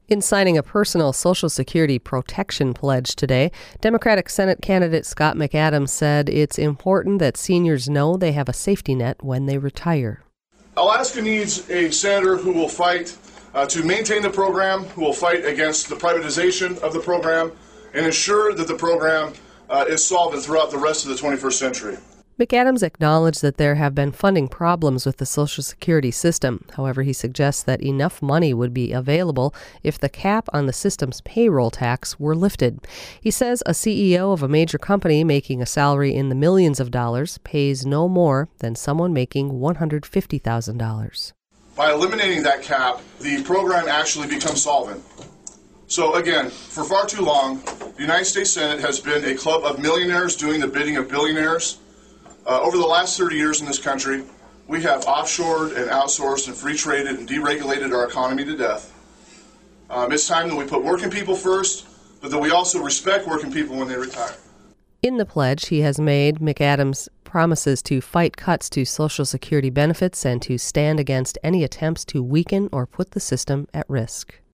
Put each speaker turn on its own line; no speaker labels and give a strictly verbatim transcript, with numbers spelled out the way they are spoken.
In signing a personal Social Security protection pledge today, Democratic Senate candidate Scott McAdams said it's important that seniors know they have a safety net when they retire.
Alaska needs a senator who will fight uh, to maintain the program, who will fight against the privatization of the program, and ensure that the program uh, is solvent throughout the rest of the twenty-first century.
McAdams acknowledged that there have been funding problems with the Social Security system. However, he suggests that enough money would be available if the cap on the system's payroll tax were lifted. He says a C E O of a major company making a salary in the millions of dollars pays no more than someone making one hundred fifty thousand dollars.
By eliminating that cap, the program actually becomes solvent. So again, for far too long, the United States Senate has been a club of millionaires doing the bidding of billionaires. Uh, over the last thirty years in this country, we have offshored and outsourced and free traded and deregulated our economy to death. Um, it's time that we put working people first, but that we also respect working people when they retire.
In the pledge he has made, McAdams promises to fight cuts to Social Security benefits and to stand against any attempts to weaken or put the system at risk.